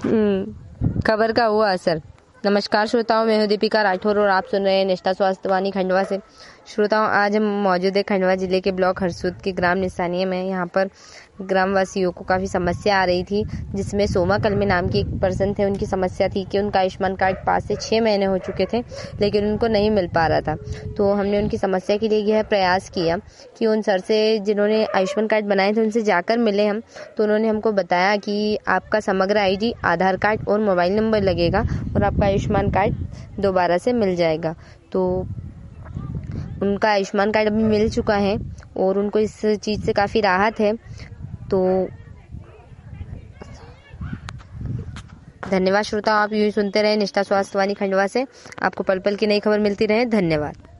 खबर का हुआ असर। नमस्कार श्रोताओं, मैं हूं दीपिका राठौर और आप सुन रहे हैं निष्ठा स्वास्थ्यवाणी खंडवा से। श्रोताओं, आज हम मौजूद है खंडवा जिले के ब्लॉक हरसूद के ग्राम निशानिया में। यहाँ पर ग्रामवासियों को काफ़ी समस्या आ रही थी, जिसमें सोमा कलमे नाम की एक पर्सन थे। उनकी समस्या थी कि उनका आयुष्मान कार्ड 5 से 6 महीने हो चुके थे, लेकिन उनको नहीं मिल पा रहा था। तो हमने उनकी समस्या के लिए यह प्रयास किया कि उन सर से जिन्होंने आयुष्मान कार्ड बनाए थे उनसे जाकर मिले हम। तो उन्होंने हमको बताया कि आपका समग्र ID, आधार कार्ड और मोबाइल नंबर लगेगा और आपका आयुष्मान कार्ड दोबारा से मिल जाएगा। तो उनका आयुष्मान कार्ड अभी मिल चुका है और उनको इस चीज़ से काफ़ी राहत है। तो धन्यवाद श्रोता, आप यूँ सुनते रहे निष्ठा स्वास्थ्यवाणी खंडवा से। आपको पल पल की नई खबर मिलती रहे। धन्यवाद।